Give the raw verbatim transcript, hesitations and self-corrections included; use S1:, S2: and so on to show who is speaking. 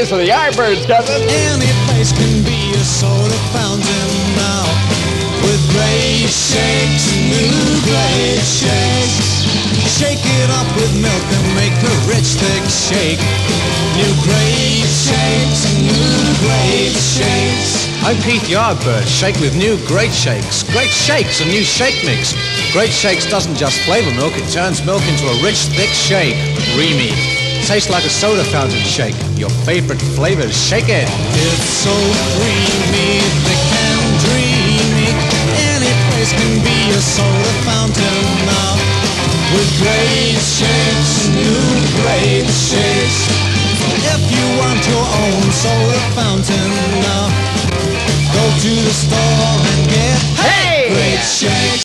S1: place for the Yardbirds, cousin.
S2: Any place can be a soda fountain now, with great shakes, new great shakes. Shake it up with milk and make a rich thick shake. New great shakes, new great shakes.
S3: I'm Keith Yardbird. Shake with new Great Shakes. Great Shakes, a new shake mix. Great Shakes doesn't just flavor milk, it turns milk into a rich, thick shake. Creamy. Tastes like a soda fountain shake. Your favorite flavors. Shake it.
S2: It's so creamy, thick and dreamy. Any place can be a soda fountain now, with great shakes, new great shakes. If you want your own soda fountain now, go to the store and get
S1: Hey!
S2: great shakes.